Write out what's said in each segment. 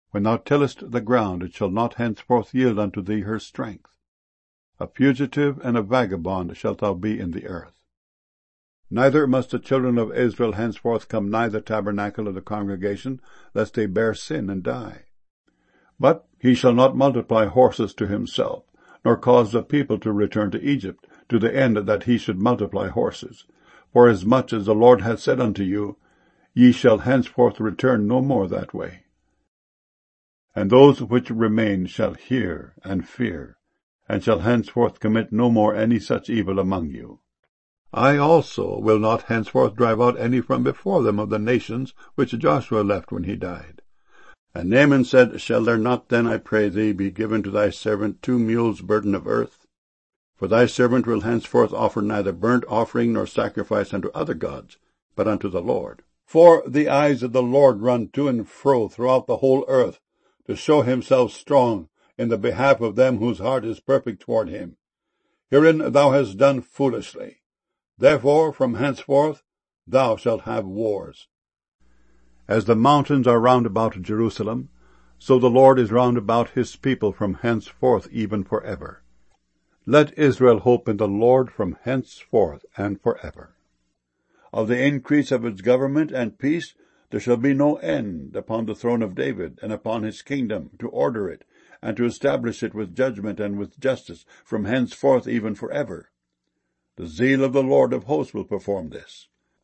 When thou tillest the ground, it shall not henceforth yield unto thee her strength. A fugitive and a vagabond shalt thou be in the earth. Neither must the children of Israel henceforth come nigh the tabernacle of the congregation, lest they bear sin and die. But he shall not multiply horses to himself, nor cause the people to return to Egypt, to the end that he should multiply horses. Forasmuch as the Lord hath said unto you, Ye shall henceforth return no more that way. And those which remain shall hear and fear, and shall henceforth commit no more any such evil among you. I also will not henceforth drive out any from before them of the nations which Joshua left when he died. And Naaman said, Shall there not then, I pray thee, be given to thy servant 2 mules' burden of earth? For thy servant will henceforth offer neither burnt offering nor sacrifice unto other gods, but unto the Lord. For the eyes of the Lord run to and fro throughout the whole earth, to show himself strong in the behalf of them whose heart is perfect toward him. Herein thou hast done foolishly. Therefore from henceforth thou shalt have wars. As the mountains are round about Jerusalem, so the Lord is round about his people from henceforth even forever. Let Israel hope in the Lord from henceforth and forever. Of the increase of its government and peace there shall be no end upon the throne of David and upon his kingdom, to order it, and to establish it with judgment and with justice from henceforth even forever. The zeal of the Lord of hosts will perform this.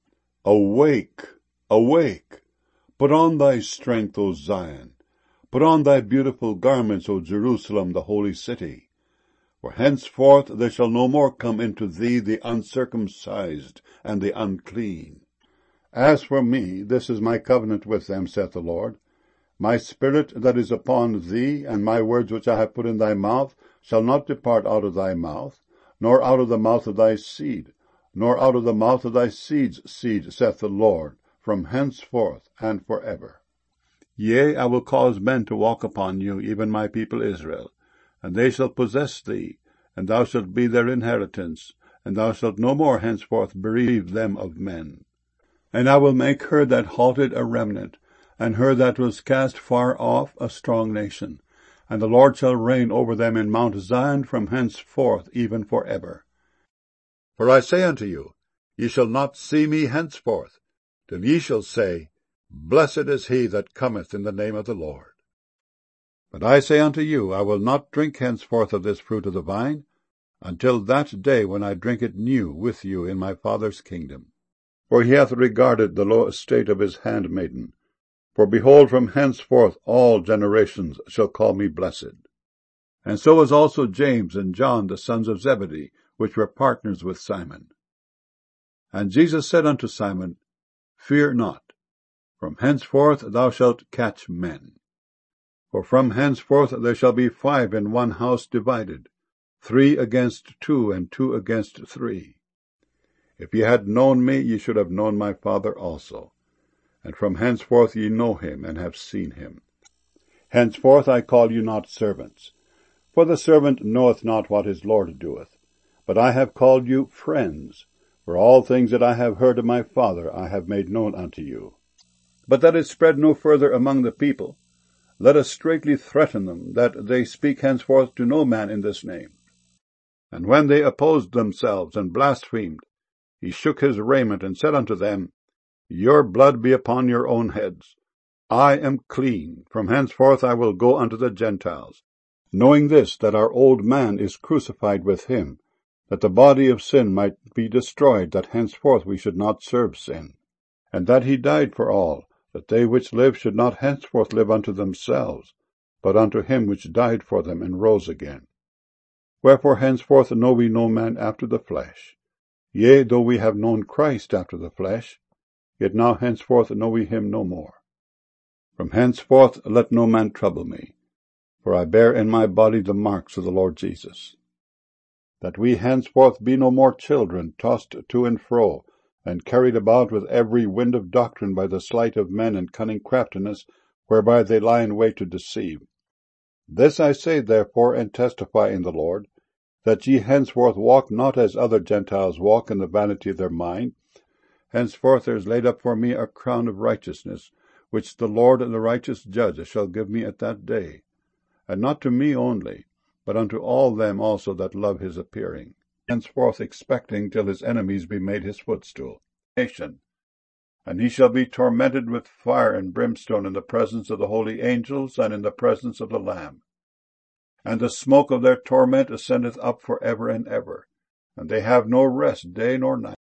Awake, awake! Put on thy strength, O Zion. Put on thy beautiful garments, O Jerusalem, the holy city. For henceforth there shall no more come into thee the uncircumcised and the unclean. As for me, this is my covenant with them, saith the Lord. My spirit that is upon thee, and my words which I have put in thy mouth, shall not depart out of thy mouth, nor out of the mouth of thy seed, nor out of the mouth of thy seed's seed, saith the Lord, from henceforth and forever. Yea, I will cause men to walk upon you, even my people Israel, and they shall possess thee, and thou shalt be their inheritance, and thou shalt no more henceforth bereave them of men. And I will make her that halted a remnant, and her that was cast far off a strong nation. And the Lord shall reign over them in Mount Zion from henceforth even forever. For I say unto you, ye shall not see me henceforth, till ye shall say, Blessed is he that cometh in the name of the Lord. But I say unto you, I will not drink henceforth of this fruit of the vine, until that day when I drink it new with you in my Father's kingdom. For he hath regarded the low estate of his handmaiden. For behold, from henceforth all generations shall call me blessed. And so was also James and John, the sons of Zebedee, which were partners with Simon. And Jesus said unto Simon, Fear not, from henceforth thou shalt catch men. For from henceforth there shall be 5 in one house divided, 3 against 2, and 2 against 3. If ye had known me, ye should have known my Father also. And from henceforth ye know him, and have seen him. Henceforth I call you not servants, for the servant knoweth not what his Lord doeth. But I have called you friends, for all things that I have heard of my Father I have made known unto you. But that it spread no further among the people, let us straitly threaten them, that they speak henceforth to no man in this name. And when they opposed themselves and blasphemed, he shook his raiment, and said unto them, Your blood be upon your own heads. I am clean. From henceforth I will go unto the Gentiles, knowing this, that our old man is crucified with him, that the body of sin might be destroyed, that henceforth we should not serve sin. And that he died for all, that they which live should not henceforth live unto themselves, but unto him which died for them and rose again. Wherefore henceforth know we no man after the flesh. Yea, though we have known Christ after the flesh, yet now henceforth know we him no more. From henceforth let no man trouble me, for I bear in my body the marks of the Lord Jesus. That we henceforth be no more children, tossed to and fro, and carried about with every wind of doctrine by the sleight of men and cunning craftiness, whereby they lie in wait to deceive. This I say therefore, and testify in the Lord, that ye henceforth walk not as other Gentiles walk in the vanity of their mind. Henceforth there is laid up for me a crown of righteousness, which the Lord the righteous judge shall give me at that day, and not to me only, but unto all them also that love his appearing, henceforth expecting till his enemies be made his footstool. And he shall be tormented with fire and brimstone in the presence of the holy angels, and in the presence of the Lamb. And the smoke of their torment ascendeth up for ever and ever, and they have no rest day nor night.